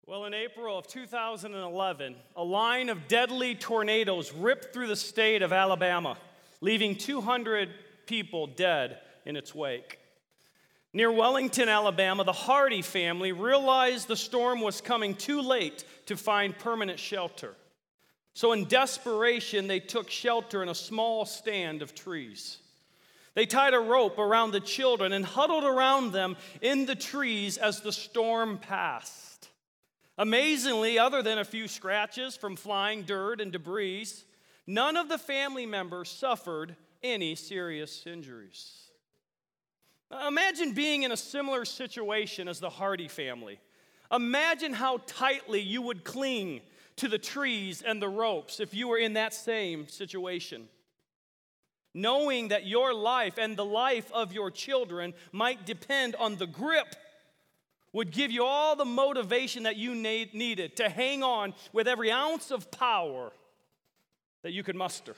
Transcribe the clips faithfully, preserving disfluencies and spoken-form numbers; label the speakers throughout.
Speaker 1: Well, in April of two thousand eleven, a line of deadly tornadoes ripped through the state of Alabama, leaving two hundred people dead in its wake. Near Wellington, Alabama, the Hardy family realized the storm was coming too late to find permanent shelter. So in desperation, they took shelter in a small stand of trees. They tied a rope around the children and huddled around them in the trees as the storm passed. Amazingly, other than a few scratches from flying dirt and debris, none of the family members suffered any serious injuries. Imagine being in a similar situation as the Hardy family. Imagine how tightly you would cling to the trees and the ropes if you were in that same situation. Knowing that your life and the life of your children might depend on the grip would give you all the motivation that you need, needed to hang on with every ounce of power that you could muster.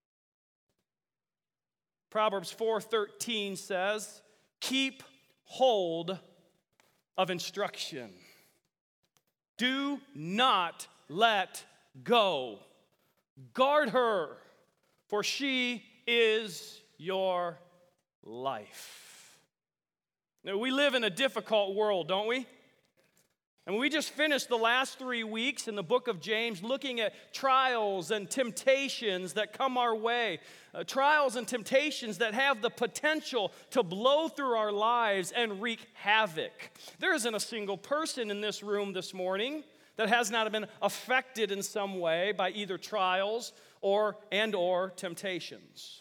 Speaker 1: Proverbs four thirteen says, "Keep hold of instruction. Do not let go. Guard her, for she is your life." Now, we live in a difficult world, don't we? And we just finished the last three weeks in the book of James looking at trials and temptations that come our way. Uh, trials and temptations that have the potential to blow through our lives and wreak havoc. There isn't a single person in this room this morning that has not been affected in some way by either trials or and or temptations.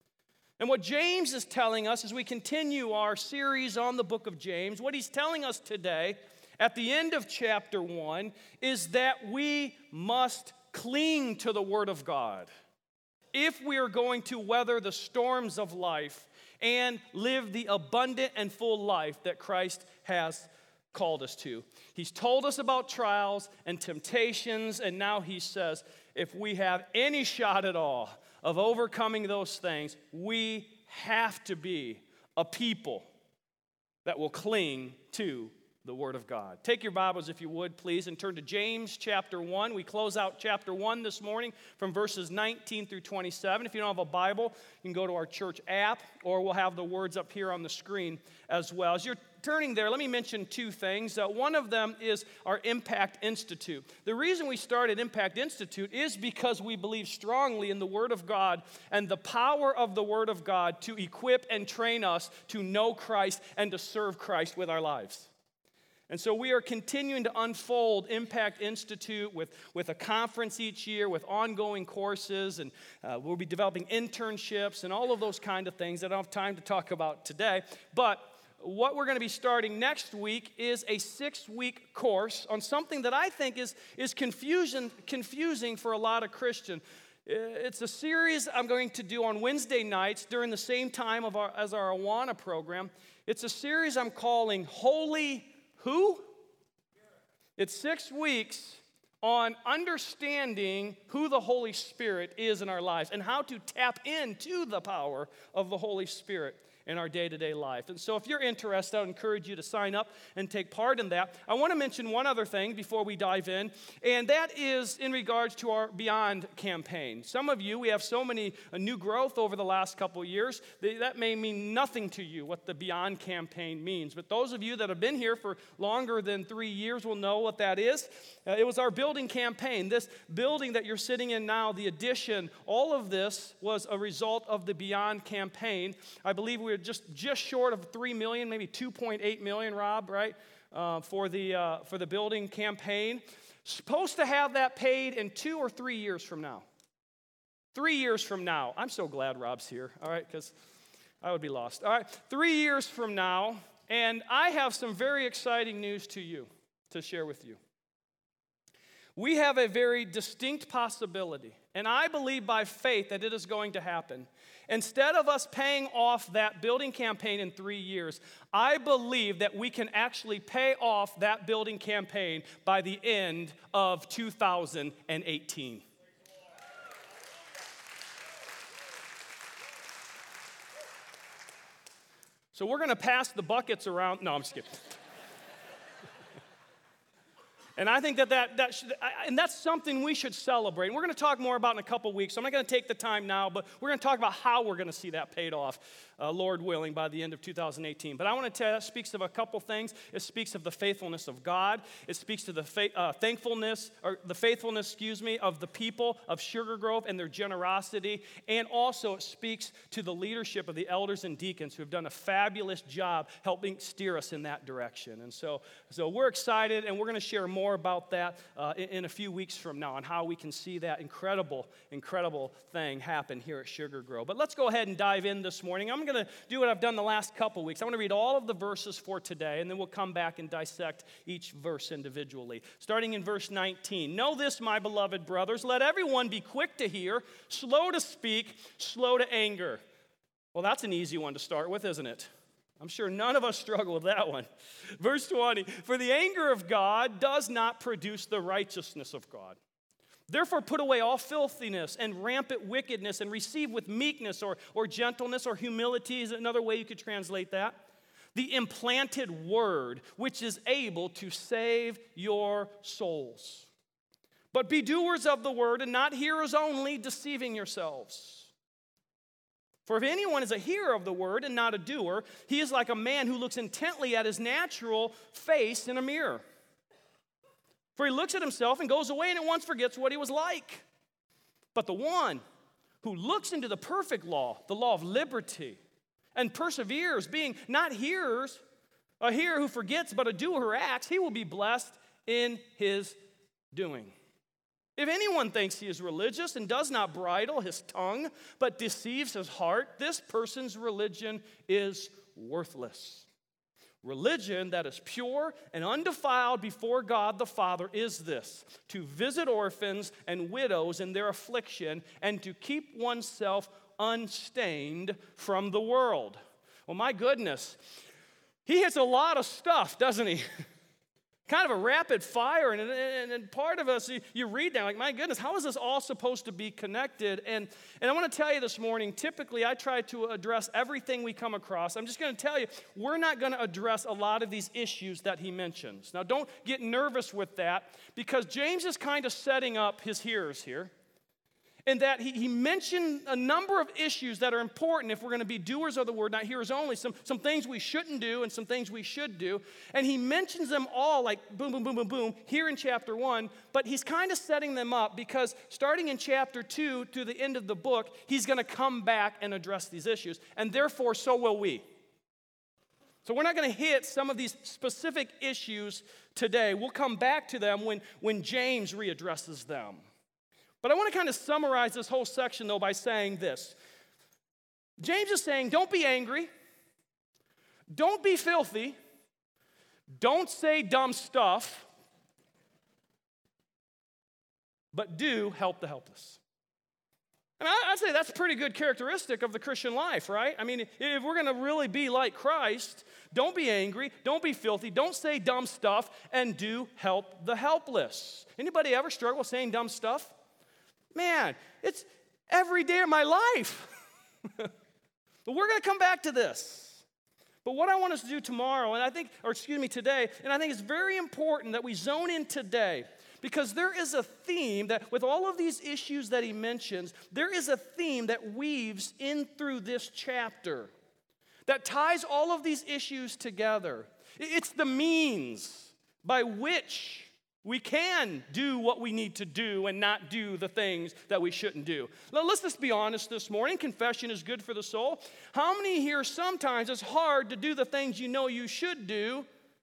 Speaker 1: And what James is telling us as we continue our series on the book of James, what he's telling us today at the end of chapter one is that we must cling to the Word of God if we are going to weather the storms of life and live the abundant and full life that Christ has called us to. He's told us about trials and temptations, and now he says, if we have any shot at all of overcoming those things, we have to be a people that will cling to the Word of God. Take your Bibles, if you would, please, and turn to James chapter one. We close out chapter one this morning from verses nineteen through twenty-seven. If you don't have a Bible, you can go to our church app, or we'll have the words up here on the screen as well. As you're turning there, let me mention two things. Uh, one of them is our Impact Institute. The reason we started Impact Institute is because we believe strongly in the Word of God and the power of the Word of God to equip and train us to know Christ and to serve Christ with our lives. And so we are continuing to unfold Impact Institute with, with a conference each year, with ongoing courses, and uh, we'll be developing internships and all of those kind of things that I don't have time to talk about today. But what we're going to be starting next week is a six-week course on something that I think is, is confusion, confusing for a lot of Christians. It's a series I'm going to do on Wednesday nights during the same time of our, as our Awana program. It's a series I'm calling Holy Who? It's six weeks on understanding who the Holy Spirit is in our lives and how to tap into the power of the Holy Spirit in our day-to-day life. And so if you're interested, I would encourage you to sign up and take part in that. I want to mention one other thing before we dive in, and that is in regards to our Beyond campaign. Some of you, we have so many uh, new growth over the last couple of years, that, that may mean nothing to you, what the Beyond campaign means. But those of you that have been here for longer than three years will know what that is. Uh, it was our building campaign. This building that you're sitting in now, the addition, all of this was a result of the Beyond campaign. I believe we were just, just short of three million, maybe two point eight million, Rob, right, uh, for, the, uh, for the building campaign. Supposed to have that paid in two or three years from now. Three years from now. I'm so glad Rob's here, all right, because I would be lost. All right, three years from now, and I have some very exciting news to you, to share with you. We have a very distinct possibility, and I believe by faith that it is going to happen. Instead of us paying off that building campaign in three years, I believe that we can actually pay off that building campaign by the end of two thousand eighteen. So we're going to pass the buckets around. No, I'm just kidding. And I think that that, that should, and that's something we should celebrate. And we're going to talk more about in a couple weeks. So I'm not going to take the time now, but we're going to talk about how we're going to see that paid off, uh, Lord willing, by the end of two thousand eighteen. But I want to tell you, that speaks of a couple things. It speaks of the faithfulness of God. It speaks to the fa- uh, thankfulness, or the faithfulness, excuse me, of the people of Sugar Grove and their generosity. And also it speaks to the leadership of the elders and deacons who have done a fabulous job helping steer us in that direction. And so, so we're excited, and we're going to share more about that uh, in, in a few weeks from now, and how we can see that incredible, incredible thing happen here at Sugar Grove. But let's go ahead and dive in this morning. I'm going to do what I've done the last couple weeks. I'm going to read all of the verses for today, and then we'll come back and dissect each verse individually. Starting in verse nineteen. Know this, my beloved brothers, let everyone be quick to hear, slow to speak, slow to anger. Well, that's an easy one to start with, isn't it? I'm sure none of us struggle with that one. Verse twenty, for the anger of God does not produce the righteousness of God. Therefore put away all filthiness and rampant wickedness and receive with meekness or, or gentleness or humility is another way you could translate that. The implanted word which is able to save your souls. But be doers of the word and not hearers only, deceiving yourselves. For if anyone is a hearer of the word and not a doer, he is like a man who looks intently at his natural face in a mirror. For he looks at himself and goes away and at once forgets what he was like. But the one who looks into the perfect law, the law of liberty, and perseveres, being not hearers, a hearer who forgets, but a doer who acts, he will be blessed in his doing. If anyone thinks he is religious and does not bridle his tongue, but deceives his heart, this person's religion is worthless. Religion that is pure and undefiled before God the Father is this: to visit orphans and widows in their affliction and to keep oneself unstained from the world. Well, my goodness, he hits a lot of stuff, doesn't he? Kind of a rapid fire, and, and, and part of us, you, you read that, like, my goodness, how is this all supposed to be connected? And, and I want to tell you this morning, typically I try to address everything we come across. I'm just going to tell you, we're not going to address a lot of these issues that he mentions. Now, don't get nervous with that, because James is kind of setting up his hearers here. In that he, he mentioned a number of issues that are important if we're going to be doers of the word, not hearers only. Some, some things we shouldn't do and some things we should do. And he mentions them all like boom, boom, boom, boom, boom here in chapter one. But he's kind of setting them up because starting in chapter two to the end of the book, he's going to come back and address these issues. And therefore, so will we. So we're not going to hit some of these specific issues today. We'll come back to them when, when James readdresses them. But I want to kind of summarize this whole section, though, by saying this. James is saying, don't be angry. Don't be filthy. Don't say dumb stuff. But do help the helpless. And I'd say that's a pretty good characteristic of the Christian life, right? I mean, if we're going to really be like Christ, don't be angry, don't be filthy, don't say dumb stuff, and do help the helpless. Anybody ever struggle with saying dumb stuff? Man, it's every day of my life. But we're going to come back to this. But what I want us to do tomorrow, and I think, or excuse me, today, and I think it's very important that we zone in today, because there is a theme that with all of these issues that he mentions, there is a theme that weaves in through this chapter that ties all of these issues together. It's the means by which we can do what we need to do and not do the things that we shouldn't do. Now, let's just be honest this morning. Confession is good for the soul. How many here sometimes it's hard to do the things you know you should do?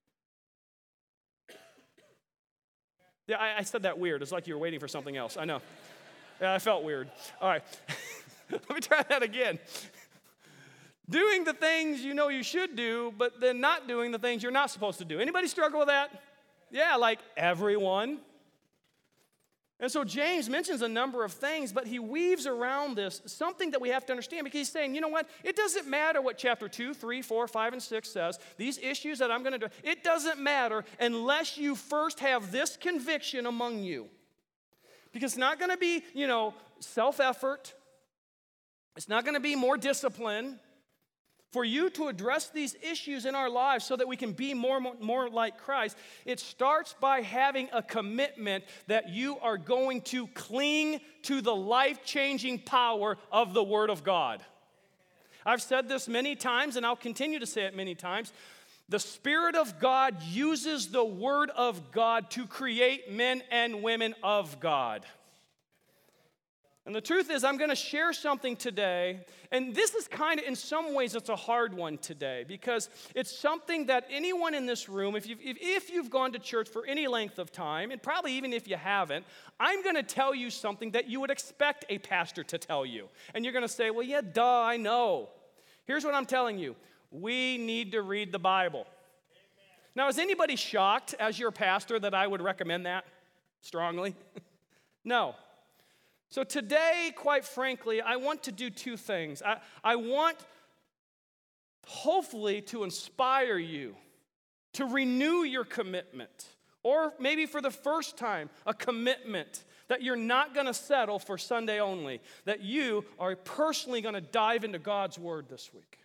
Speaker 1: Yeah, I, I said that weird. It's like you were waiting for something else. I know. Yeah, I felt weird. All right. Let me try that again. Doing the things you know you should do, but then not doing the things you're not supposed to do. Anybody struggle with that? Yeah, like everyone. And so James mentions a number of things, but he weaves around this something that we have to understand, because he's saying, you know what? It doesn't matter what chapter two, three, four, five, and six says. These issues that I'm going to do, it doesn't matter unless you first have this conviction among you. Because it's not going to be, you know, self-effort. It's not going to be more discipline. For you to address these issues in our lives so that we can be more, more, more like Christ, it starts by having a commitment that you are going to cling to the life-changing power of the Word of God. I've said this many times, and I'll continue to say it many times. The Spirit of God uses the Word of God to create men and women of God. And the truth is, I'm going to share something today, and this is kind of, in some ways, it's a hard one today, because it's something that anyone in this room, if you've, if, if you've gone to church for any length of time, and probably even if you haven't, I'm going to tell you something that you would expect a pastor to tell you. And you're going to say, well, yeah, duh, I know. Here's what I'm telling you. We need to read the Bible. Amen. Now, is anybody shocked as your pastor that I would recommend that strongly? No. So today, quite frankly, I want to do two things. I, I want, hopefully, to inspire you to renew your commitment, or maybe for the first time, a commitment that you're not going to settle for Sunday only, that you are personally going to dive into God's Word this week.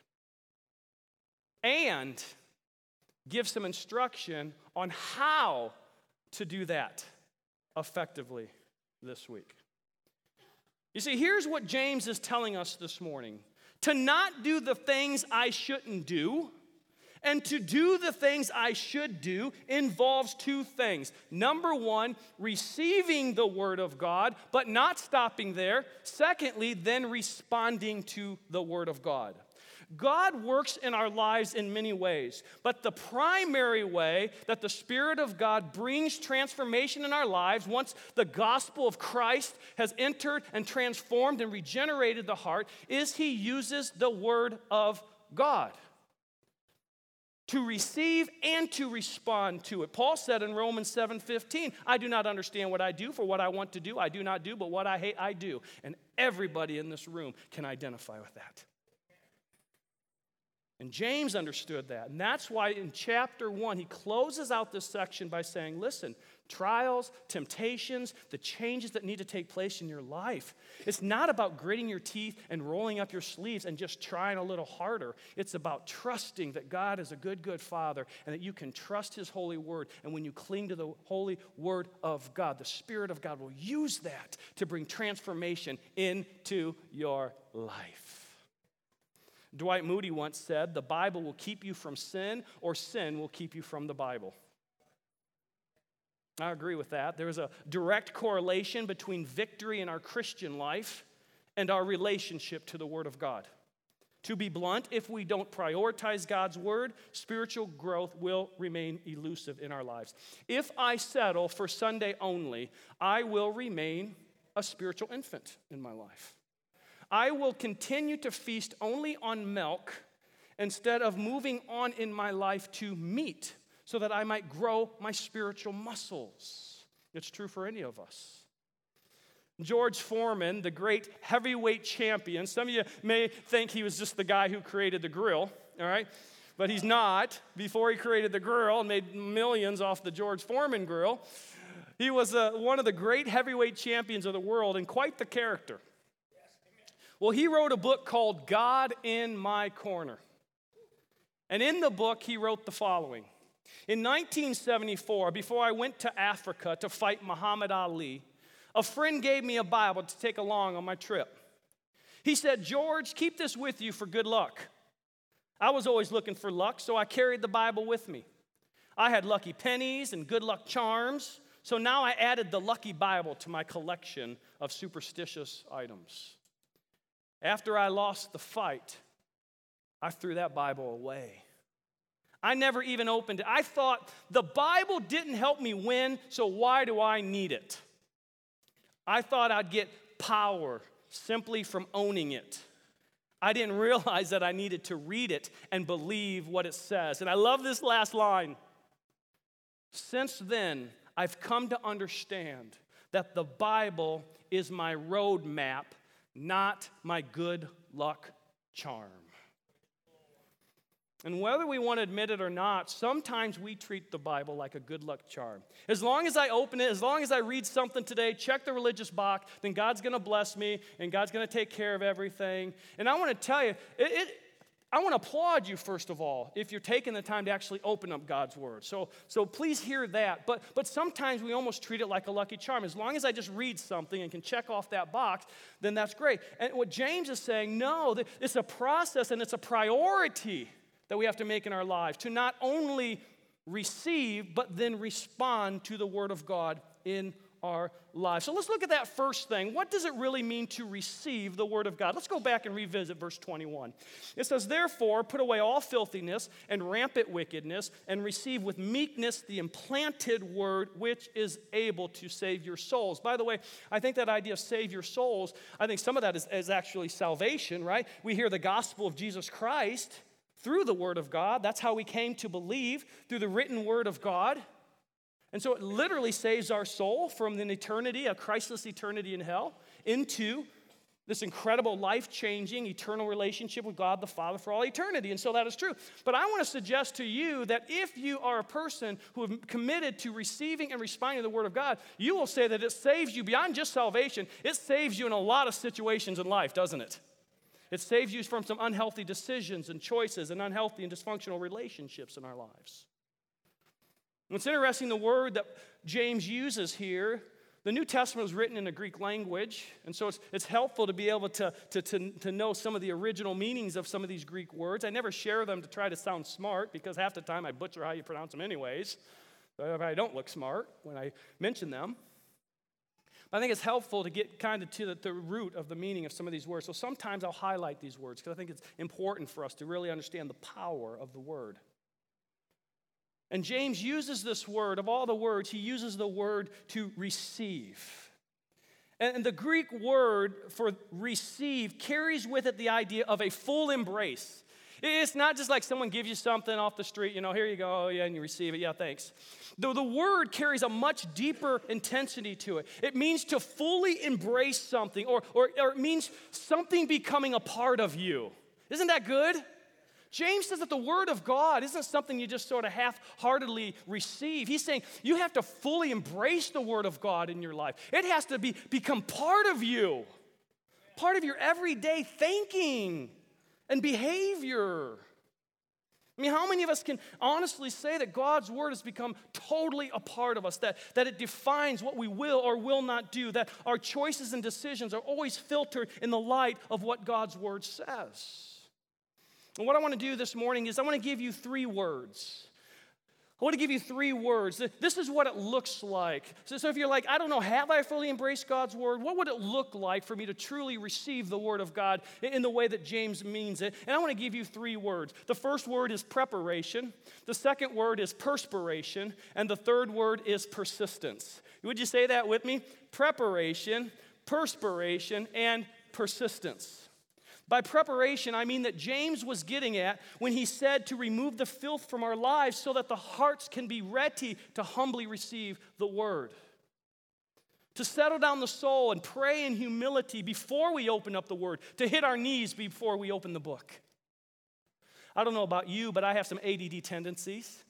Speaker 1: And give some instruction on how to do that effectively this week. You see, here's what James is telling us this morning. To not do the things I shouldn't do, and to do the things I should do involves two things. Number one, receiving the Word of God, but not stopping there. Secondly, then responding to the Word of God. God works in our lives in many ways, but the primary way that the Spirit of God brings transformation in our lives, once the gospel of Christ has entered and transformed and regenerated the heart, is He uses the Word of God to receive and to respond to it. Paul said in Romans seven fifteen, I do not understand what I do, for what I want to do, I do not do, but what I hate, I do. And everybody in this room can identify with that. And James understood that. And that's why in chapter one, he closes out this section by saying, listen, trials, temptations, the changes that need to take place in your life. It's not about gritting your teeth and rolling up your sleeves and just trying a little harder. It's about trusting that God is a good, good Father and that you can trust His holy word. And when you cling to the holy word of God, the Spirit of God will use that to bring transformation into your life. Dwight Moody once said, the Bible will keep you from sin, or sin will keep you from the Bible. I agree with that. There's a direct correlation between victory in our Christian life and our relationship to the Word of God. To be blunt, if we don't prioritize God's Word, spiritual growth will remain elusive in our lives. If I settle for Sunday only, I will remain a spiritual infant in my life. I will continue to feast only on milk instead of moving on in my life to meat so that I might grow my spiritual muscles. It's true for any of us. George Foreman, the great heavyweight champion, some of you may think he was just the guy who created the grill, all right? But he's not. Before he created the grill and made millions off the George Foreman grill, he was uh, one of the great heavyweight champions of the world and quite the character. Well, he wrote a book called God in My Corner. And in the book, he wrote the following. In nineteen seventy-four, before I went to Africa to fight Muhammad Ali, a friend gave me a Bible to take along on my trip. He said, George, keep this with you for good luck. I was always looking for luck, so I carried the Bible with me. I had lucky pennies and good luck charms, so now I added the lucky Bible to my collection of superstitious items. After I lost the fight, I threw that Bible away. I never even opened it. I thought the Bible didn't help me win, so why do I need it? I thought I'd get power simply from owning it. I didn't realize that I needed to read it and believe what it says. And I love this last line. Since then, I've come to understand that the Bible is my roadmap, not my good luck charm. And whether we want to admit it or not, sometimes we treat the Bible like a good luck charm. As long as I open it, as long as I read something today, check the religious box, then God's going to bless me and God's going to take care of everything. And I want to tell you, it, it, I want to applaud you, first of all, if you're taking the time to actually open up God's Word. So, so please hear that. But, but sometimes we almost treat it like a lucky charm. As long as I just read something and can check off that box, then that's great. And what James is saying, no, it's a process and it's a priority that we have to make in our lives to not only receive, but then respond to the Word of God in our lives. So let's look at that first thing. What does it really mean to receive the Word of God? Let's go back and revisit verse twenty-one. It says, therefore, put away all filthiness and rampant wickedness, and receive with meekness the implanted Word, which is able to save your souls. By the way, I think that idea of save your souls, I think some of that is, is actually salvation, right? We hear the gospel of Jesus Christ through the Word of God. That's how we came to believe, through the written Word of God. And so it literally saves our soul from an eternity, a Christless eternity in hell, into this incredible life-changing eternal relationship with God the Father for all eternity. And so that is true. But I want to suggest to you that if you are a person who have committed to receiving and responding to the Word of God, you will say that it saves you beyond just salvation. It saves you in a lot of situations in life, doesn't it? It saves you from some unhealthy decisions and choices and unhealthy and dysfunctional relationships in our lives. It's interesting, the word that James uses here, the New Testament was written in the Greek language, and so it's, it's helpful to be able to, to, to, to know some of the original meanings of some of these Greek words. I never share them to try to sound smart, because half the time I butcher how you pronounce them anyways. So I don't look smart when I mention them. But I think it's helpful to get kind of to the, the root of the meaning of some of these words. So sometimes I'll highlight these words, because I think it's important for us to really understand the power of the word. And James uses this word, of all the words, he uses the word to receive. And the Greek word for receive carries with it the idea of a full embrace. It's not just like someone gives you something off the street, you know, here you go, oh, yeah, and you receive it, yeah, thanks. The, the word carries a much deeper intensity to it. It means to fully embrace something, or, or, or it means something becoming a part of you. Isn't that good? James says that the Word of God isn't something you just sort of half-heartedly receive. He's saying you have to fully embrace the Word of God in your life. It has to be, become part of you, part of your everyday thinking and behavior. I mean, how many of us can honestly say that God's Word has become totally a part of us, that, that it defines what we will or will not do, that our choices and decisions are always filtered in the light of what God's Word says? And what I want to do this morning is I want to give you three words. I want to give you three words. This is what it looks like. So, so if you're like, I don't know, have I fully embraced God's Word? What would it look like for me to truly receive the Word of God in the way that James means it? And I want to give you three words. The first word is preparation. The second word is perspiration. And the third word is persistence. Would you say that with me? Preparation, perspiration, and persistence. By preparation, I mean that James was getting at when he said to remove the filth from our lives so that the hearts can be ready to humbly receive the word. To settle down the soul and pray in humility before we open up the word. To hit our knees before we open the book. I don't know about you, but I have some A D D tendencies.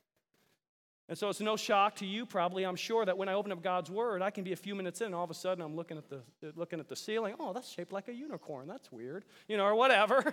Speaker 1: And so it's no shock to you probably, I'm sure, that when I open up God's Word, I can be a few minutes in, and all of a sudden I'm looking at the looking at the ceiling. Oh, that's shaped like a unicorn. That's weird. You know, or whatever.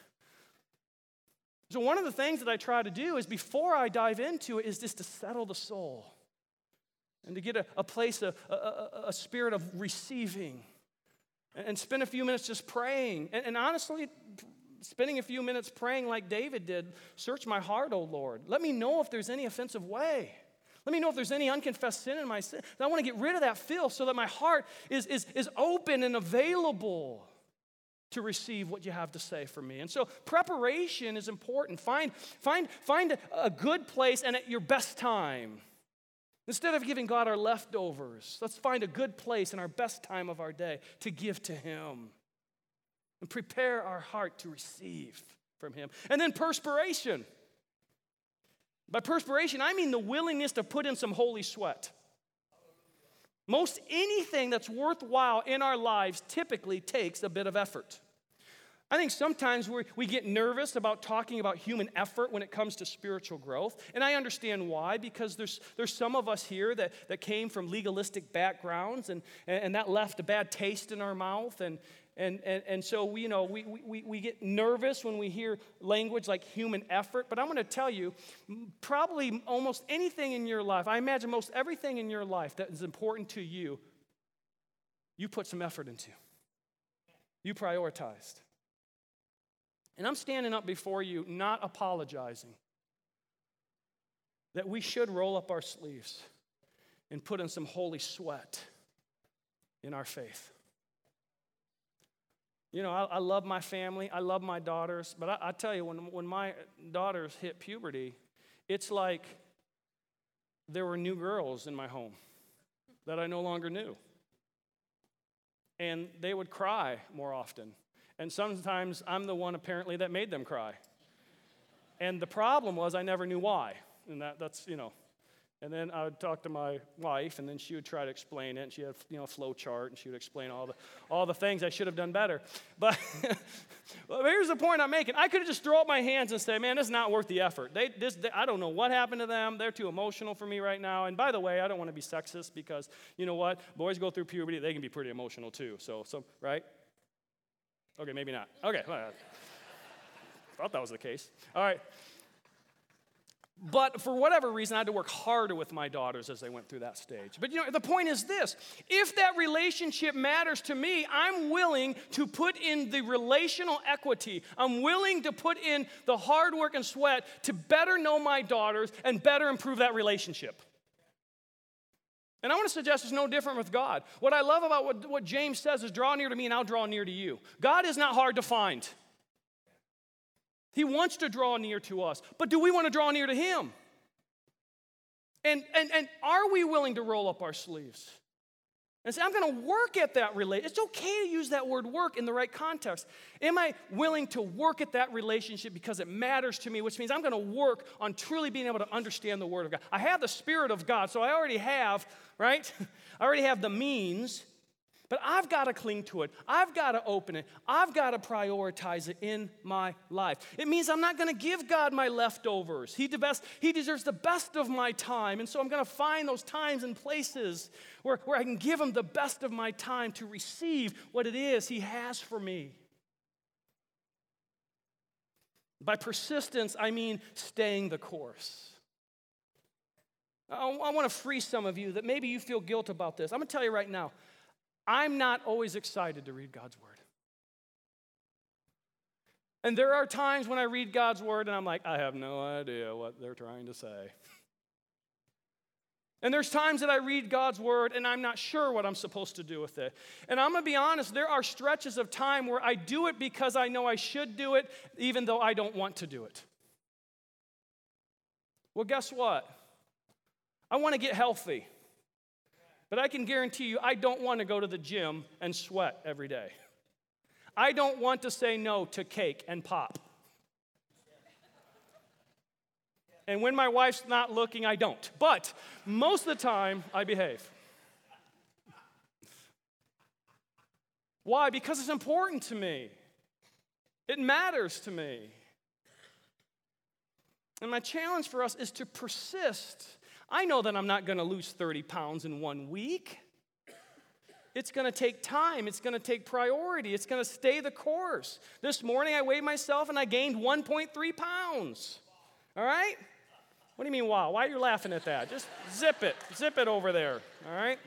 Speaker 1: So one of the things that I try to do is before I dive into it is just to settle the soul and to get a, a place, a, a, a spirit of receiving, and, and spend a few minutes just praying. And, and honestly, spending a few minutes praying like David did, search my heart, O Lord. Let me know if there's any offensive way. Let me know if there's any unconfessed sin in my sin. I want to get rid of that filth so that my heart is, is, is open and available to receive what you have to say for me. And so preparation is important. Find, find, find a, a good place and at your best time. Instead of giving God our leftovers, let's find a good place in our best time of our day to give to Him. And prepare our heart to receive from Him. And then perspiration. By perspiration, I mean the willingness to put in some holy sweat. Most anything that's worthwhile in our lives typically takes a bit of effort. I think sometimes we we get nervous about talking about human effort when it comes to spiritual growth. And I understand why, because there's there's some of us here that, that came from legalistic backgrounds, and, and that left a bad taste in our mouth. And, And, and, and so, we, you know, we, we, we get nervous when we hear language like human effort. But I'm going to tell you, probably almost anything in your life, I imagine most everything in your life that is important to you, you put some effort into. You prioritized. And I'm standing up before you not apologizing that we should roll up our sleeves and put in some holy sweat in our faith. You know, I, I love my family. I love my daughters. But I, I tell you, when, when my daughters hit puberty, it's like there were new girls in my home that I no longer knew. And they would cry more often. And sometimes I'm the one, apparently, that made them cry. And the problem was I never knew why. And that, that's, you know. And then I would talk to my wife, and then she would try to explain it. And she had, you know, a flow chart, and she would explain all the all the things I should have done better. But well, here's the point I'm making. I could have just throw up my hands and say, man, this is not worth the effort. They, this, they, I don't know what happened to them. They're too emotional for me right now. And by the way, I don't want to be sexist because, you know what? Boys go through puberty. They can be pretty emotional too. So, so right? Okay, maybe not. Okay. Well, I thought that was the case. All right. But for whatever reason, I had to work harder with my daughters as they went through that stage. But you know, the point is this. If that relationship matters to me, I'm willing to put in the relational equity. I'm willing to put in the hard work and sweat to better know my daughters and better improve that relationship. And I want to suggest it's no different with God. What I love about what, what James says is draw near to me and I'll draw near to you. God is not hard to find. He wants to draw near to us. But do we want to draw near to him? And, and, and are we willing to roll up our sleeves? And say, I'm going to work at that relationship. It's okay to use that word work in the right context. Am I willing to work at that relationship because it matters to me, which means I'm going to work on truly being able to understand the Word of God. I have the Spirit of God, so I already have, right? I already have the means. But I've got to cling to it. I've got to open it. I've got to prioritize it in my life. It means I'm not going to give God my leftovers. He, the best, he deserves the best of my time. And so I'm going to find those times and places where, where I can give him the best of my time to receive what it is he has for me. By persistence, I mean staying the course. I, I want to free some of you that maybe you feel guilt about this. I'm going to tell you right now, I'm not always excited to read God's Word. And there are times when I read God's Word and I'm like, I have no idea what they're trying to say. And there's times that I read God's Word and I'm not sure what I'm supposed to do with it. And I'm going to be honest, there are stretches of time where I do it because I know I should do it, even though I don't want to do it. Well, guess what? I want to get healthy. But I can guarantee you, I don't want to go to the gym and sweat every day. I don't want to say no to cake and pop. And when my wife's not looking, I don't. But most of the time, I behave. Why? Because it's important to me. It matters to me. And my challenge for us is to persist. I know that I'm not going to lose thirty pounds in one week. It's going to take time. It's going to take priority. It's going to stay the course. This morning I weighed myself and I gained one point three pounds. All right? What do you mean, wow? Why are you laughing at that? Just zip it. Zip it over there. All right?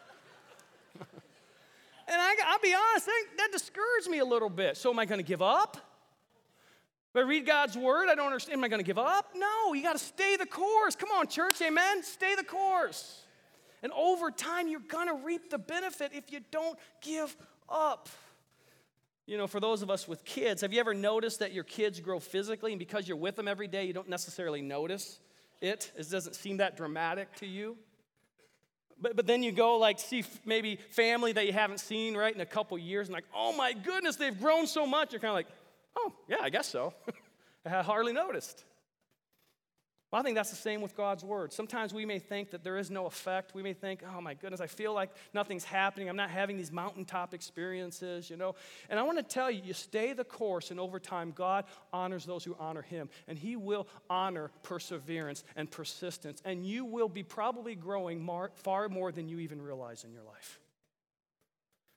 Speaker 1: And I, I'll be honest, that, that discouraged me a little bit. So am I going to give up? If I read God's Word, I don't understand. Am I going to give up? No, you got to stay the course. Come on, church, amen? Stay the course. And over time, you're going to reap the benefit if you don't give up. You know, for those of us with kids, have you ever noticed that your kids grow physically, and because you're with them every day, you don't necessarily notice it? It doesn't seem that dramatic to you. But, but then you go, like, see maybe family that you haven't seen, right, in a couple years, and like, oh, my goodness, they've grown so much. You're kind of like, oh, yeah, I guess so. I had hardly noticed. Well, I think that's the same with God's Word. Sometimes we may think that there is no effect. We may think, oh, my goodness, I feel like nothing's happening. I'm not having these mountaintop experiences, you know. And I want to tell you, you stay the course, and over time, God honors those who honor him. And he will honor perseverance and persistence. And you will be probably growing more, far more than you even realize in your life.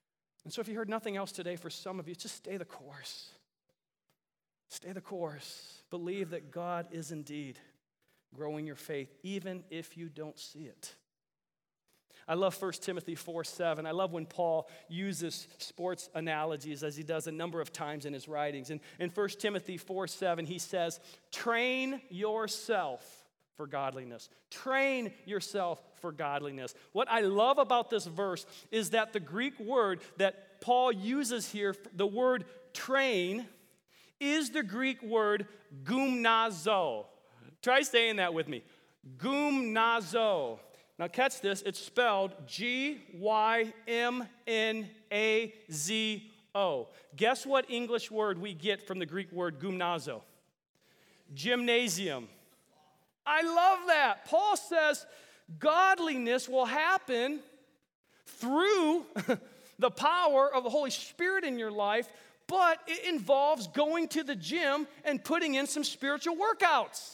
Speaker 1: And so if you heard nothing else today, for some of you, just stay the course. Stay the course. Believe that God is indeed growing your faith, even if you don't see it. I love First Timothy four seven. I love when Paul uses sports analogies as he does a number of times in his writings. And in First Timothy four seven, he says, train yourself for godliness. Train yourself for godliness. What I love about this verse is that the Greek word that Paul uses here, the word train, is the Greek word gymnazo. Try saying that with me. Gymnazo. Now catch this, it's spelled G Y M N A Z O. Guess what English word we get from the Greek word gymnazo? Gymnasium. I love that. Paul says godliness will happen through the power of the Holy Spirit in your life, but it involves going to the gym and putting in some spiritual workouts.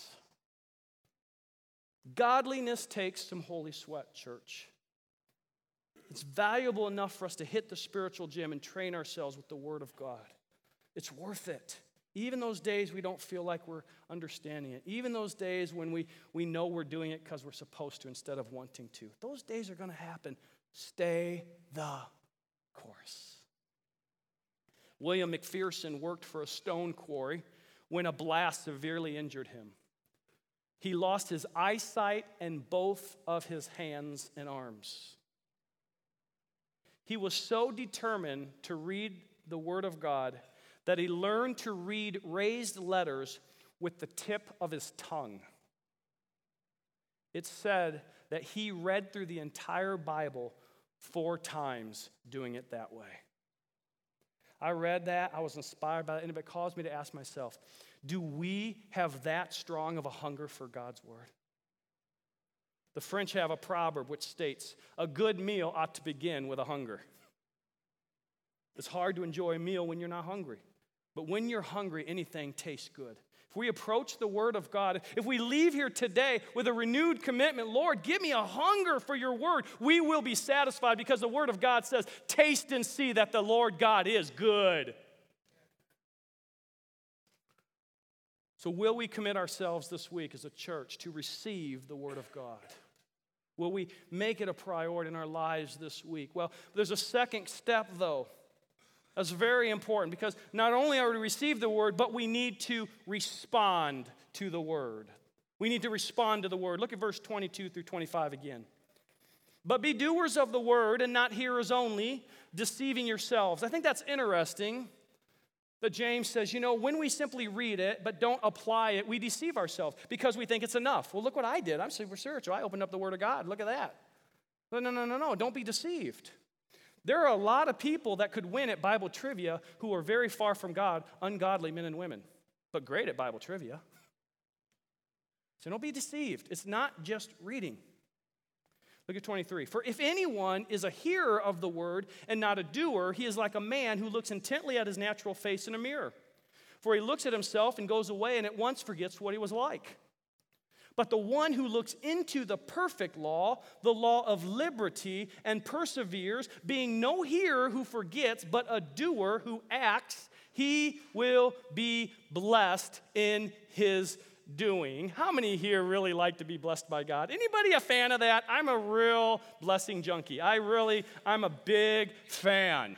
Speaker 1: Godliness takes some holy sweat, church. It's valuable enough for us to hit the spiritual gym and train ourselves with the Word of God. It's worth it. Even those days we don't feel like we're understanding it. Even those days when we, we know we're doing it because we're supposed to instead of wanting to. Those days are going to happen. Stay the course. William McPherson worked for a stone quarry when a blast severely injured him. He lost his eyesight and both of his hands and arms. He was so determined to read the Word of God that he learned to read raised letters with the tip of his tongue. It's said that he read through the entire Bible four times doing it that way. I read that, I was inspired by it, and it caused me to ask myself, do we have that strong of a hunger for God's Word? The French have a proverb which states, a good meal ought to begin with a hunger. It's hard to enjoy a meal when you're not hungry. But when you're hungry, anything tastes good. If we approach the Word of God, if we leave here today with a renewed commitment, Lord, give me a hunger for your Word, we will be satisfied because the Word of God says, taste and see that the Lord God is good. So will we commit ourselves this week as a church to receive the Word of God? Will we make it a priority in our lives this week? Well, there's a second step, though. That's very important because not only are we to receive the Word, but we need to respond to the Word. We need to respond to the Word. Look at verse twenty-two through twenty-five again. But be doers of the Word and not hearers only, deceiving yourselves. I think that's interesting that James says, you know, when we simply read it but don't apply it, we deceive ourselves because we think it's enough. Well, look what I did. I'm super spiritual. I opened up the Word of God. Look at that. No, no, no, no, no. Don't be deceived. There are a lot of people that could win at Bible trivia who are very far from God, ungodly men and women, but great at Bible trivia. So don't be deceived. It's not just reading. Look at twenty-three. For if anyone is a hearer of the word and not a doer, he is like a man who looks intently at his natural face in a mirror. For he looks at himself and goes away and at once forgets what he was like. But the one who looks into the perfect law, the law of liberty, and perseveres, being no hearer who forgets, but a doer who acts, he will be blessed in his doing. How many here really like to be blessed by God? Anybody a fan of that? I'm a real blessing junkie. I really, I'm a big fan.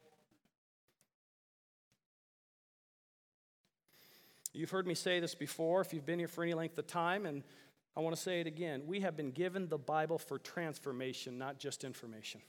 Speaker 1: You've heard me say this before if you've been here for any length of time, and I want to say it again. We have been given the Bible for transformation, not just information.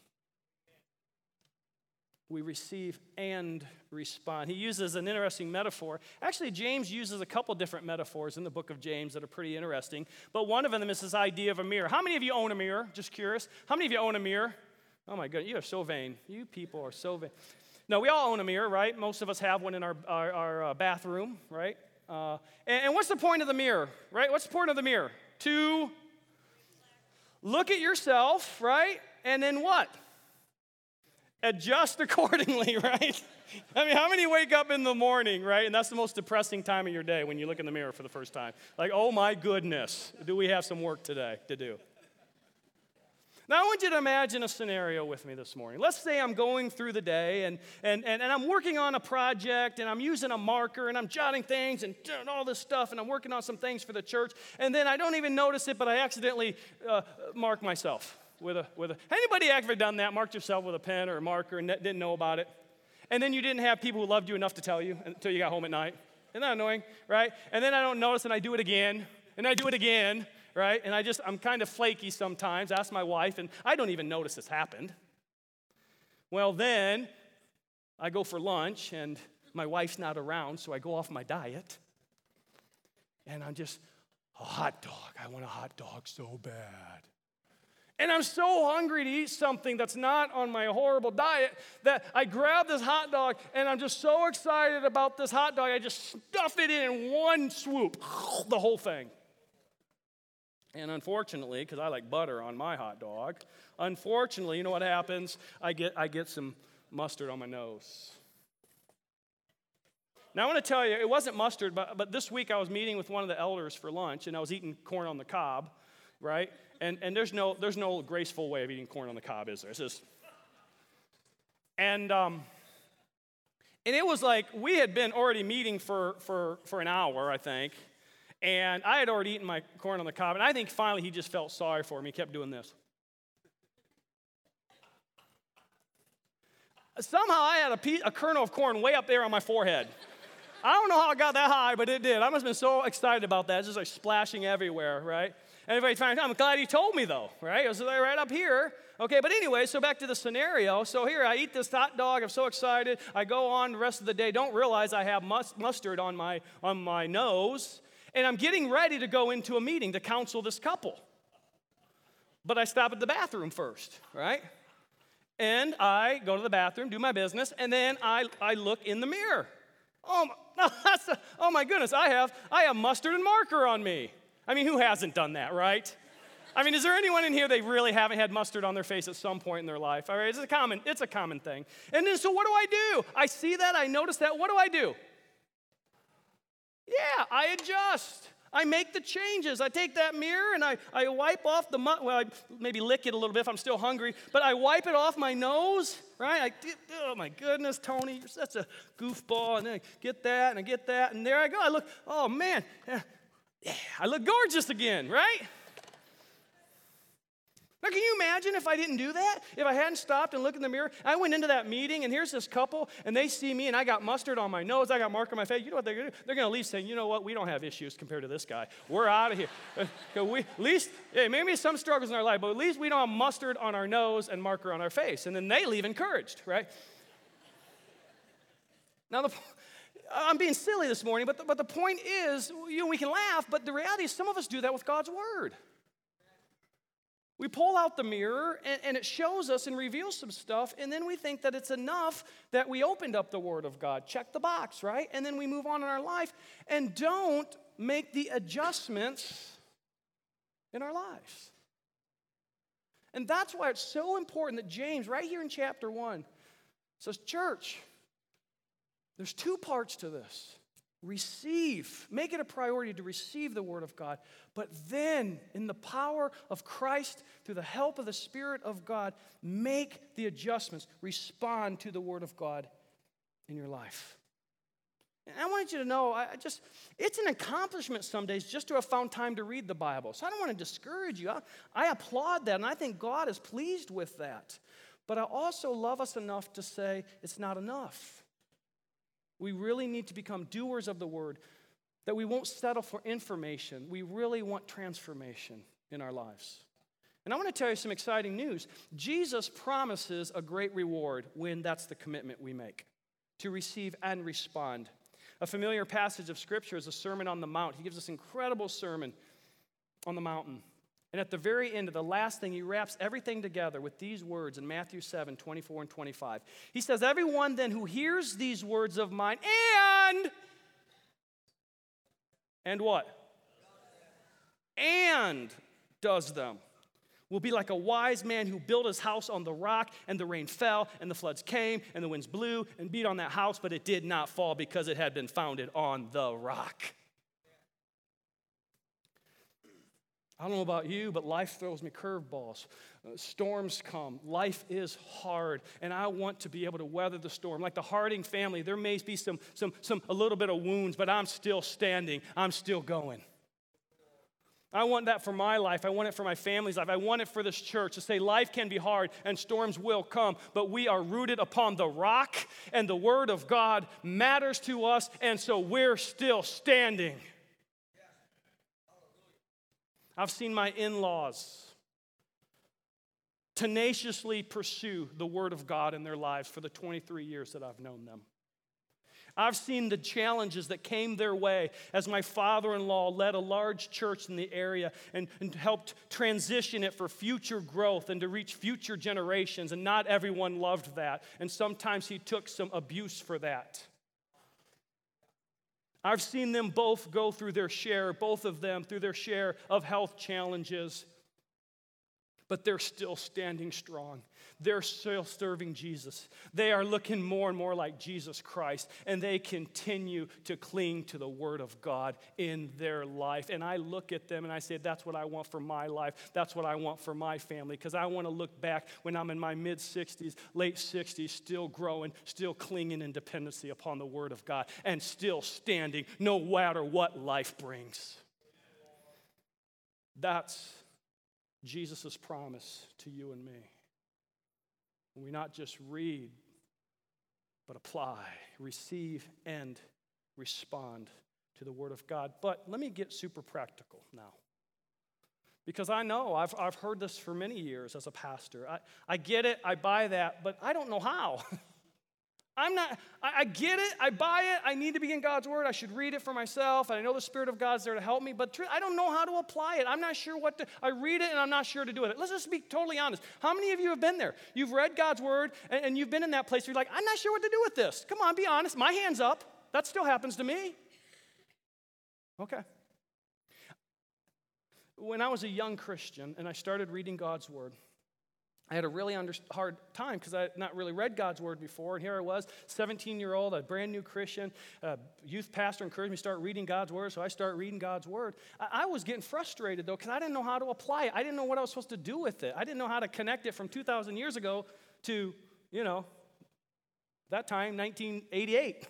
Speaker 1: We receive and respond. He uses an interesting metaphor. Actually, James uses a couple different metaphors in the book of James that are pretty interesting, but one of them is this idea of a mirror. How many of you own a mirror? Just curious. How many of you own a mirror? Oh my goodness, you are so vain. You people are so vain. No, we all own a mirror, right? Most of us have one in our, our, our uh, bathroom, right? Uh, and, and what's the point of the mirror, right? What's the point of the mirror? To look at yourself, right? And then what? Adjust accordingly, right? I mean, how many wake up in the morning, right? And that's the most depressing time of your day when you look in the mirror for the first time. Like, oh my goodness, do we have some work today to do? Now, I want you to imagine a scenario with me this morning. Let's say I'm going through the day, and, and, and, and I'm working on a project, and I'm using a marker, and I'm jotting things, and doing all this stuff, and I'm working on some things for the church, and then I don't even notice it, but I accidentally uh, mark myself with a, with a, anybody ever done that? Marked yourself with a pen or a marker and didn't know about it? And then you didn't have people who loved you enough to tell you until you got home at night. Isn't that annoying, right? And then I don't notice, and I do it again, and I do it again, right? And I just, I'm kind of flaky sometimes. Ask my wife, and I don't even notice this happened. Well, then I go for lunch, and my wife's not around, so I go off my diet. And I'm just, a hot dog. I want a hot dog so bad. And I'm so hungry to eat something that's not on my horrible diet that I grab this hot dog, and I'm just so excited about this hot dog, I just stuff it in one swoop, the whole thing. And unfortunately, because I like butter on my hot dog, unfortunately, you know what happens? I get I get some mustard on my nose. Now, I want to tell you, it wasn't mustard, but, but this week I was meeting with one of the elders for lunch, and I was eating corn on the cob, right? And and there's no there's no graceful way of eating corn on the cob, is there? It's just, and um, and it was like we had been already meeting for for for an hour, I think. And I had already eaten my corn on the cob, and I think finally he just felt sorry for me. He kept doing this. Somehow I had a, piece, a kernel of corn way up there on my forehead. I don't know how it got that high, but it did. I must have been so excited about that. It's just like splashing everywhere, right? Everybody trying to, I'm glad he told me, though, right? It was right up here. Okay, but anyway, so back to the scenario. So here, I eat this hot dog. I'm so excited. I go on the rest of the day. Don't realize I have mus- mustard on my on my nose. And I'm getting ready to go into a meeting to counsel this couple. But I stop at the bathroom first, right? And I go to the bathroom, do my business, and then I, I look in the mirror. Oh my, that's a, oh my goodness, I have, I have mustard and marker on me. I mean, who hasn't done that, right? I mean, is there anyone in here they really haven't had mustard on their face at some point in their life? All right, it's a common, it's a common thing. And then, so what do I do? I see that, I notice that, what do I do? Yeah, I adjust. I make the changes. I take that mirror and I, I wipe off the, mu- well, I maybe lick it a little bit if I'm still hungry, but I wipe it off my nose, right? I, oh my goodness, Tony, you're such a goofball. And then I get that and I get that, and there I go. I look, oh man, yeah, I look gorgeous again, right? Now, can you imagine if I didn't do that? If I hadn't stopped and looked in the mirror? I went into that meeting, and here's this couple, and they see me, and I got mustard on my nose. I got marker on my face. You know what they're going to do? They're going to leave saying, you know what? We don't have issues compared to this guy. We're out of here. we, at least, yeah, maybe some struggles in our life, but at least we don't have mustard on our nose and marker on our face. And then they leave encouraged, right? Now, the, I'm being silly this morning, but the, but the point is, you know, we can laugh, but the reality is some of us do that with God's word. We pull out the mirror, and, and it shows us and reveals some stuff, and then we think that it's enough that we opened up the Word of God. Check the box, right? And then we move on in our life and don't make the adjustments in our lives. And that's why it's so important that James, right here in chapter one, says, church, there's two parts to this. Receive. Make it a priority to receive the Word of God. But then, in the power of Christ, through the help of the Spirit of God, make the adjustments. Respond to the Word of God in your life. And I want you to know, I just, it's an accomplishment some days just to have found time to read the Bible. So I don't want to discourage you. I, I applaud that, and I think God is pleased with that. But I also love us enough to say it's not enough. We really need to become doers of the word, that we won't settle for information. We really want transformation in our lives. And I want to tell you some exciting news. Jesus promises a great reward when that's the commitment we make, to receive and respond. A familiar passage of Scripture is the Sermon on the Mount. He gives us an incredible sermon on the mountain. And at the very end of the last thing, he wraps everything together with these words in Matthew seven, twenty-four and twenty-five. He says, everyone then who hears these words of mine and, and what? And does them will be like a wise man who built his house on the rock, and the rain fell, and the floods came, and the winds blew and beat on that house, but it did not fall because it had been founded on the rock. I don't know about you, but life throws me curveballs. Uh, storms come. Life is hard, and I want to be able to weather the storm. Like the Harding family, there may be some, some, some, a little bit of wounds, but I'm still standing. I'm still going. I want that for my life. I want it for my family's life. I want it for this church to say life can be hard and storms will come, but we are rooted upon the rock, and the Word of God matters to us, and so we're still standing. I've seen my in-laws tenaciously pursue the Word of God in their lives for the twenty-three years that I've known them. I've seen the challenges that came their way as my father-in-law led a large church in the area and, and helped transition it for future growth and to reach future generations, and not everyone loved that, and sometimes he took some abuse for that. I've seen them both go through their share, both of them through their share of health challenges, but they're still standing strong. They're still serving Jesus. They are looking more and more like Jesus Christ, and they continue to cling to the Word of God in their life. And I look at them and I say, that's what I want for my life. That's what I want for my family, because I want to look back when I'm in my mid-sixties, late sixties, still growing, still clinging in dependency upon the Word of God, and still standing no matter what life brings. That's Jesus' promise to you and me. We not just read, but apply, receive, and respond to the Word of God. But let me get super practical now. Because I know, I've, I've heard this for many years as a pastor. I, I get it, I buy that, but I don't know how. I'm not, I, I get it, I buy it, I need to be in God's Word, I should read it for myself, and I know the Spirit of God's there to help me, but I don't know how to apply it. I'm not sure what to, I read it and I'm not sure to do with it. Let's just be totally honest. How many of you have been there? You've read God's Word, and, and you've been in that place where you're like, I'm not sure what to do with this. Come on, be honest. My hand's up. That still happens to me. Okay. When I was a young Christian and I started reading God's Word, I had a really under, hard time because I had not really read God's Word before. And here I was, seventeen-year-old, a brand new Christian. A youth pastor encouraged me to start reading God's Word, so I started reading God's Word. I, I was getting frustrated, though, because I didn't know how to apply it. I didn't know what I was supposed to do with it. I didn't know how to connect it from two thousand years ago to, you know, that time, nineteen eighty-eight.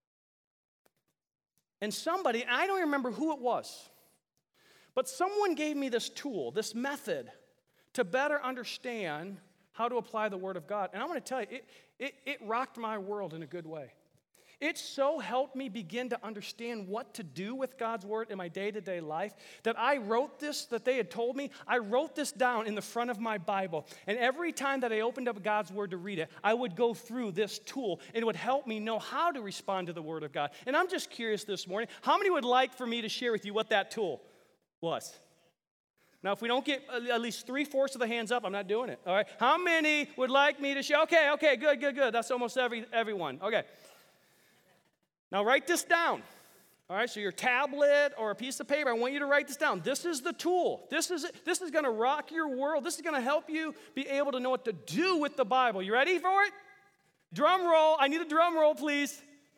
Speaker 1: And somebody, I don't remember who it was, but someone gave me this tool, this method, to better understand how to apply the Word of God. And I want to tell you, it, it, it rocked my world in a good way. It so helped me begin to understand what to do with God's Word in my day-to-day life that I wrote this, that they had told me, I wrote this down in the front of my Bible. And every time that I opened up God's Word to read it, I would go through this tool, and it would help me know how to respond to the Word of God. And I'm just curious this morning, how many would like for me to share with you what that tool was? Now, if we don't get at least three-fourths of the hands up, I'm not doing it, all right? How many would like me to share? Okay, okay, good, good, good. That's almost every everyone. Okay. Now, write this down, all right? So your tablet or a piece of paper, I want you to write this down. This is the tool. This is, this is going to rock your world. This is going to help you be able to know what to do with the Bible. You ready for it? Drum roll. I need a drum roll, please.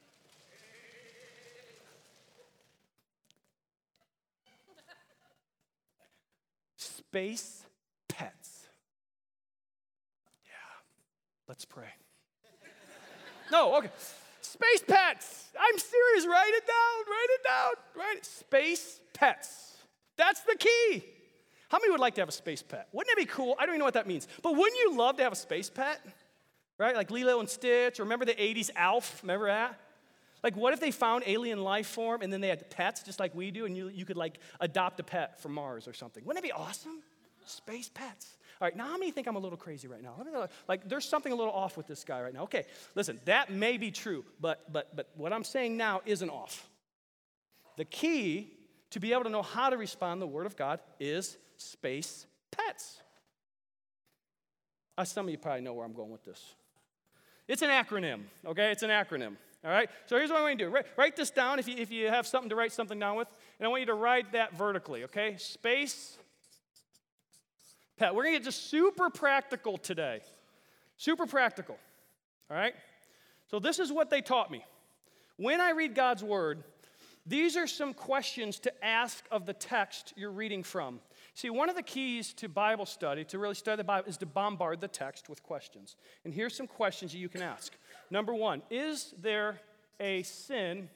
Speaker 1: Space pets. Yeah, let's pray. No, okay. Space pets. I'm serious. Write it down. Write it down. Write it. Space pets. That's the key. How many would like to have a space pet? Wouldn't it be cool? I don't even know what that means. But wouldn't you love to have a space pet? Right? Like Lilo and Stitch, or remember the eighties Alf? Remember that? Like, what if they found alien life form and then they had pets just like we do, and you, you could, like, adopt a pet from Mars or something? Wouldn't it be awesome? Space pets. All right, now how many think I'm a little crazy right now? Let me know, like, there's something a little off with this guy right now. Okay, listen, that may be true, but but but what I'm saying now isn't off. The key to be able to know how to respond to the Word of God is space pets. Uh, some of you probably know where I'm going with this. It's an acronym, okay? It's an acronym. All right, so here's what I want you to do. Write, write this down if you, if you have something to write something down with, and I want you to write that vertically, okay? Space pet. We're going to get just super practical today. Super practical, all right? So this is what they taught me. When I read God's Word, these are some questions to ask of the text you're reading from. See, one of the keys to Bible study, to really study the Bible, is to bombard the text with questions. And here's some questions that you can ask. Number one, is there a sin,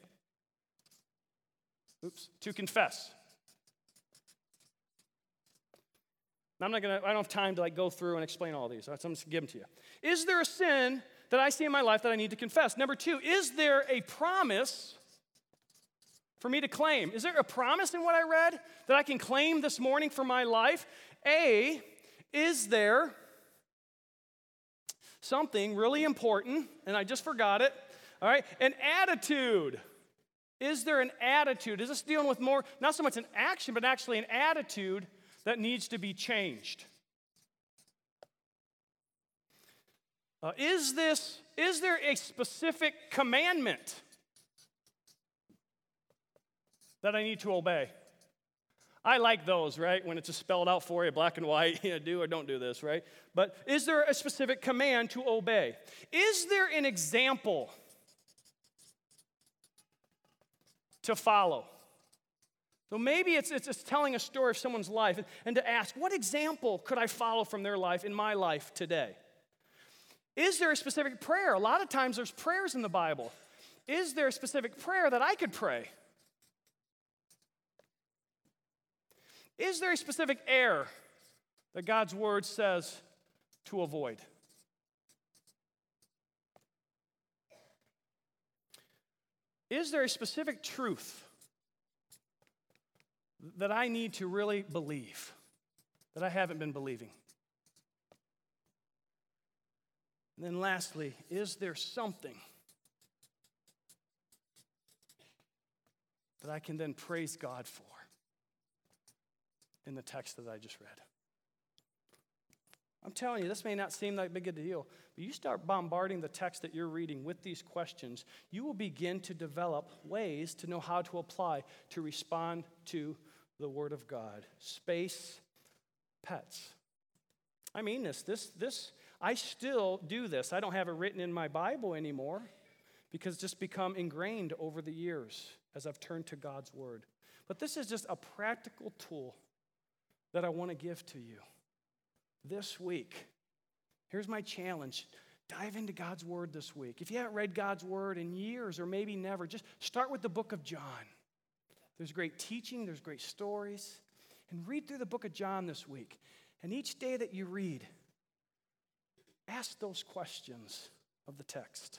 Speaker 1: oops, to confess? I'm not gonna, I don't have time to like go through and explain all these. So I'm just gonna give them to you. Is there a sin that I see in my life that I need to confess? Number two, is there a promise for me to claim? Is there a promise in what I read that I can claim this morning for my life? A, is there something really important, and I just forgot it, all right, an attitude. Is there an attitude? Is this dealing with more, not so much an action, but actually an attitude that needs to be changed? Uh, is this, is there a specific commandment that I need to obey? I like those, right? When it's just spelled out for you, black and white, you know, do or don't do this, right? But is there a specific command to obey? Is there an example to follow? So maybe it's, it's, it's telling a story of someone's life and, and to ask, what example could I follow from their life in my life today? Is there a specific prayer? A lot of times there's prayers in the Bible. Is there a specific prayer that I could pray? Is there a specific error that God's word says to avoid? Is there a specific truth that I need to really believe that I haven't been believing? And then lastly, is there something that I can then praise God for in the text that I just read? I'm telling you, this may not seem that big a deal, but you start bombarding the text that you're reading with these questions, you will begin to develop ways to know how to apply, to respond to the Word of God. Space, pets. I mean this, this, this, I still do this. I don't have it written in my Bible anymore because it's just become ingrained over the years as I've turned to God's Word. But this is just a practical tool that I want to give to you this week. Here's my challenge. Dive into God's Word this week. If you haven't read God's Word in years or maybe never, just start with the book of John. There's great teaching, there's great stories. And read through the book of John this week. And each day that you read, ask those questions of the text.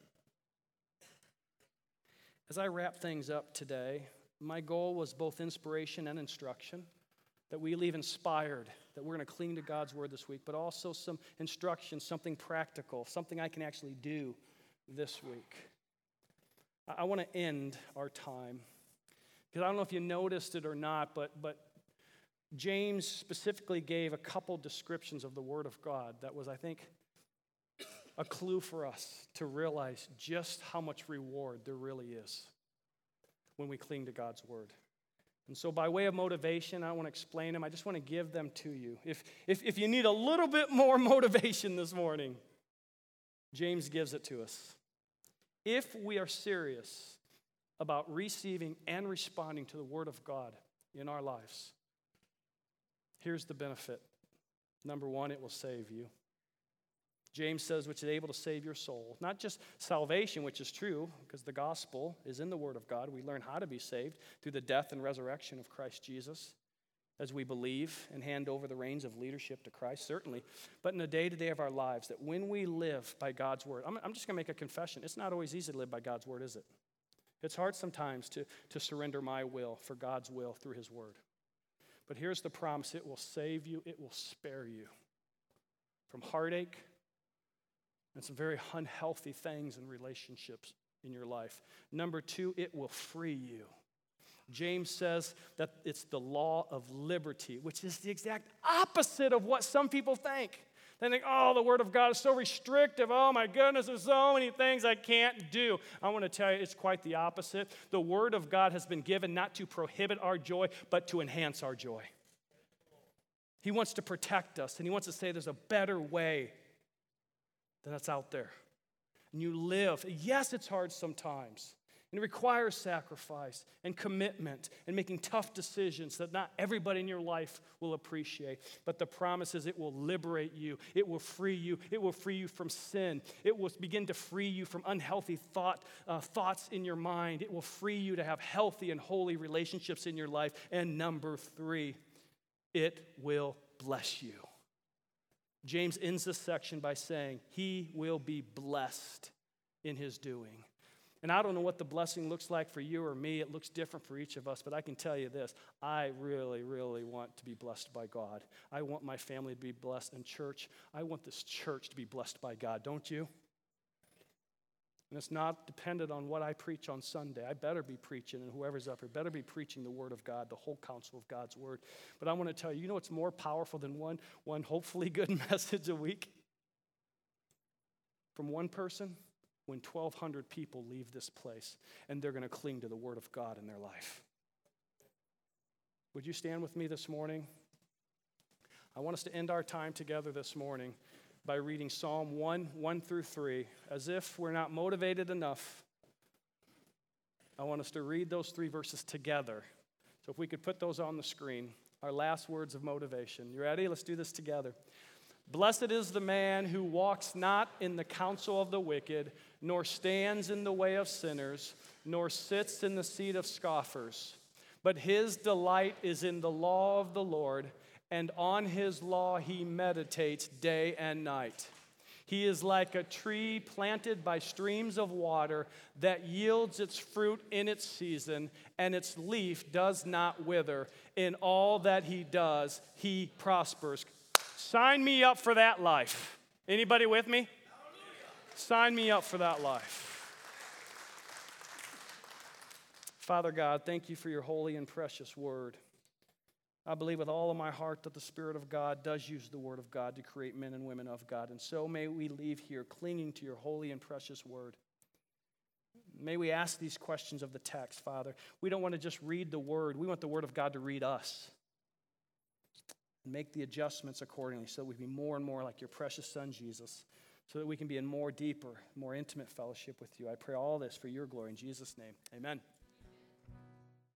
Speaker 1: As I wrap things up today, my goal was both inspiration and instruction, that we leave inspired, that we're going to cling to God's Word this week, but also some instruction, something practical, something I can actually do this week. I want to end our time, because I don't know if you noticed it or not, but, but James specifically gave a couple descriptions of the Word of God that was, I think, a clue for us to realize just how much reward there really is when we cling to God's Word. And so by way of motivation, I don't want to explain them. I just want to give them to you. If, if, if you need a little bit more motivation this morning, James gives it to us. If we are serious about receiving and responding to the Word of God in our lives, here's the benefit. Number one, it will save you. James says, which is able to save your soul. Not just salvation, which is true, because the gospel is in the Word of God. We learn how to be saved through the death and resurrection of Christ Jesus as we believe and hand over the reins of leadership to Christ, certainly. But in the day-to-day of our lives, that when we live by God's Word, I'm, I'm just going to make a confession. It's not always easy to live by God's Word, is it? It's hard sometimes to, to surrender my will for God's will through His Word. But here's the promise. It will save you. It will spare you from heartache, and some very unhealthy things and relationships in your life. Number two, it will free you. James says that it's the law of liberty, which is the exact opposite of what some people think. They think, oh, the Word of God is so restrictive. Oh, my goodness, there's so many things I can't do. I want to tell you, it's quite the opposite. The Word of God has been given not to prohibit our joy, but to enhance our joy. He wants to protect us, and He wants to say there's a better way than that's out there. And you live. Yes, it's hard sometimes. And it requires sacrifice and commitment and making tough decisions that not everybody in your life will appreciate. But the promise is it will liberate you. It will free you. It will free you from sin. It will begin to free you from unhealthy thought, uh, thoughts in your mind. It will free you to have healthy and holy relationships in your life. And number three, it will bless you. James ends this section by saying, he will be blessed in his doing. And I don't know what the blessing looks like for you or me. It looks different for each of us, but I can tell you this. I really, really want to be blessed by God. I want my family to be blessed. And church, I want this church to be blessed by God, don't you? And it's not dependent on what I preach on Sunday. I better be preaching, and whoever's up here better be preaching the Word of God, the whole counsel of God's Word. But I want to tell you, you know what's more powerful than one, one hopefully good message a week? From one person? When twelve hundred people leave this place and they're going to cling to the Word of God in their life. Would you stand with me this morning? I want us to end our time together this morning by reading Psalm one, one through three. As if we're not motivated enough, I want us to read those three verses together. So if we could put those on the screen, our last words of motivation. You ready? Let's do this together. Blessed is the man who walks not in the counsel of the wicked, nor stands in the way of sinners, nor sits in the seat of scoffers. But his delight is in the law of the Lord, and on his law he meditates day and night. He is like a tree planted by streams of water that yields its fruit in its season, and its leaf does not wither. In all that he does, he prospers. Sign me up for that life. Anybody with me? Sign me up for that life. Father God, thank you for your holy and precious word. I believe with all of my heart that the Spirit of God does use the word of God to create men and women of God. And so may we leave here clinging to your holy and precious word. May we ask these questions of the text, Father. We don't want to just read the word. We want the word of God to read us. And make the adjustments accordingly so that we be more and more like your precious Son, Jesus, so that we can be in more deeper, more intimate fellowship with you. I pray all this for your glory in Jesus' name. Amen.